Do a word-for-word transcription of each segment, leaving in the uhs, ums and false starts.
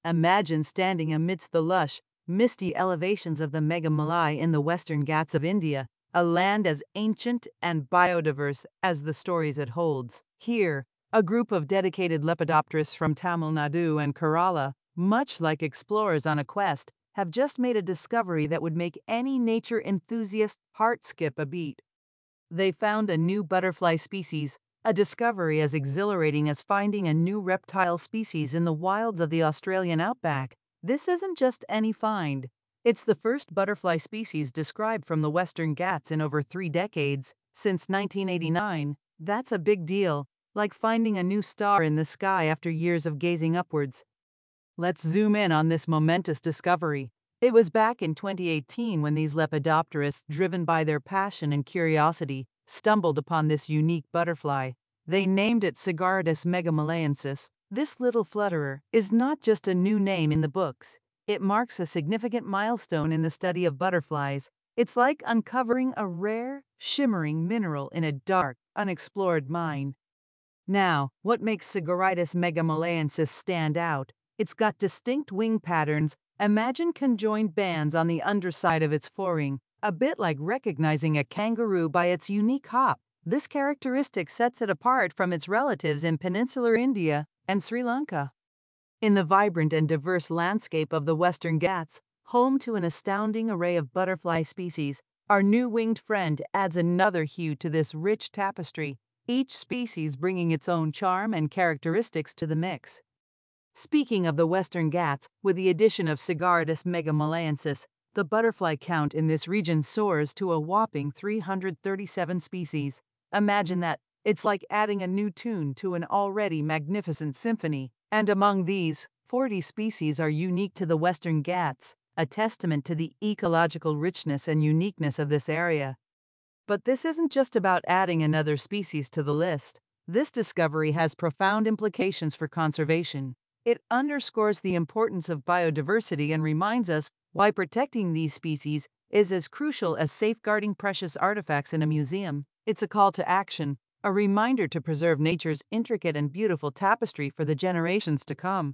Imagine standing amidst the lush, misty elevations of the Meghamalai in the western Ghats of India, a land as ancient and biodiverse as the stories it holds. Here, a group of dedicated lepidopterists from Tamil Nadu and Kerala, much like explorers on a quest, have just made a discovery that would make any nature enthusiast's heart skip a beat. They found a new butterfly species, a discovery as exhilarating as finding a new reptile species in the wilds of the Australian outback. This isn't just any find. It's the first butterfly species described from the Western Ghats in over three decades, since nineteen eighty-nine. That's a big deal, like finding a new star in the sky after years of gazing upwards. Let's zoom in on this momentous discovery. It was back in twenty eighteen when these lepidopterists, driven by their passion and curiosity, stumbled upon this unique butterfly. They named it Sigaridus megamalayensis. This little flutterer is not just a new name in the books. It marks a significant milestone in the study of butterflies. It's like uncovering a rare, shimmering mineral in a dark, unexplored mine. Now, what makes Sigaridus megamalayensis stand out? It's got distinct wing patterns. Imagine conjoined bands on the underside of its forewing, a bit like recognizing a kangaroo by its unique hop. This characteristic sets it apart from its relatives in peninsular India and Sri Lanka. In the vibrant and diverse landscape of the Western Ghats, home to an astounding array of butterfly species, our new winged friend adds another hue to this rich tapestry, each species bringing its own charm and characteristics to the mix. Speaking of the Western Ghats, with the addition of Sigaridus megamalayensis, the butterfly count in this region soars to a whopping three hundred thirty-seven species. Imagine that. It's like adding a new tune to an already magnificent symphony. And among these, forty species are unique to the Western Ghats, a testament to the ecological richness and uniqueness of this area. But this isn't just about adding another species to the list. This discovery has profound implications for conservation. It underscores the importance of biodiversity and reminds us why protecting these species is as crucial as safeguarding precious artifacts in a museum. It's a call to action, a reminder to preserve nature's intricate and beautiful tapestry for the generations to come.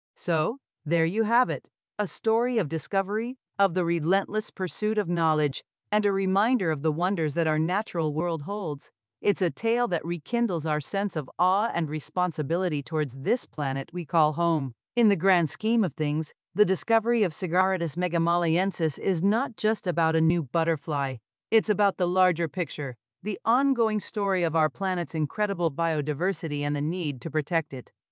So, there you have it, a story of discovery, of the relentless pursuit of knowledge, and a reminder of the wonders that our natural world holds. It's a tale that rekindles our sense of awe and responsibility towards this planet we call home. In the grand scheme of things, the discovery of Sigaridus megamalayensis is not just about a new butterfly. It's about the larger picture, the ongoing story of our planet's incredible biodiversity and the need to protect it.